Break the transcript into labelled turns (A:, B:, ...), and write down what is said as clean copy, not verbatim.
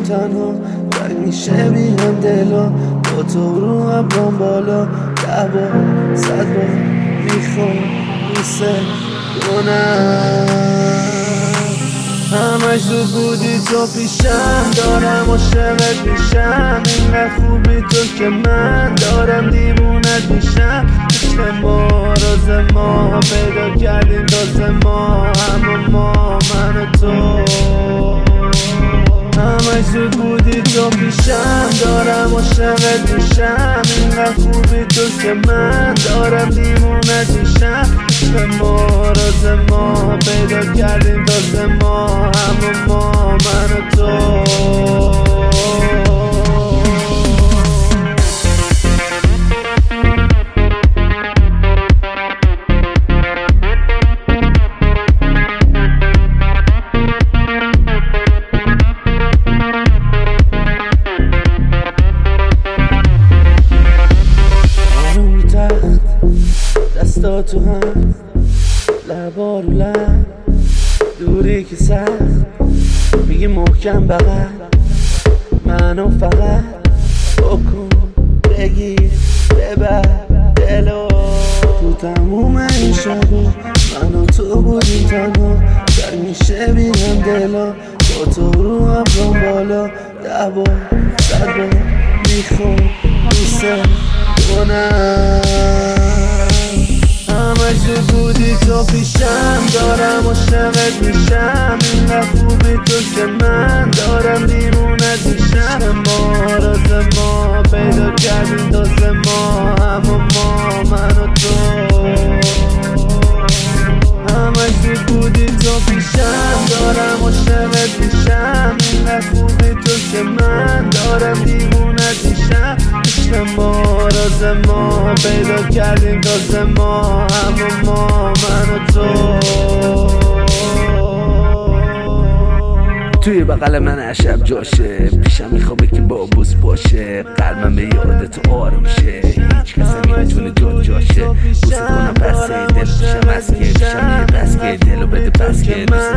A: تنها تنگ میشه بیم دلا با تو رو ابرام بالا 10 بار 100 بار میخوام دوست کنم همش زود بودی تو پیشم دارم عاشقت میشم اینقدر خوبی تو که من دارم دیوونت میشم عشق ما راز ما پیدا کردیم تازه ما همه ما من و تو همش زود بودی تو پیشم دارم عاشقت میشم اینقدر خوبی تو که من دارم دیوونت میشم عشق ما راز ما پیدا کردیم تازه ما همه ما من و تو دستا تو هم لبا رو لب دوری که سخت میگه محکم بغل منو فقط بکن بگیر ببر دلو تو تموم این شبا من و تو بودیم تنها تنگ میشه بینم دلا با تو رو ابرام بالا 10 بار 100 بار میخوام دوست کنم همش زود بودی تو پیشم دارم عاشقت میشم اینقدر خوبی تو که من دارم دیوونت میشم ما راز ما پیدا کردیم تازه ما همه ما من و تو همش زود بودی تو پیشم دارم عاشقت میشم اینقدر خوبی تو که من دارم دیوونت میشم عشق ما راز ما پیدا کردیم تازه ما همه ما من و تو توی بغل من عشب جاشه پیشم میخوابه که بابوس باشه قلبم به یادت آروم شه هیچ کسی نمیتونه جاشه بوسه کنم پس دل پیشم از که پیشم یه بس که دلو بده پس که دوست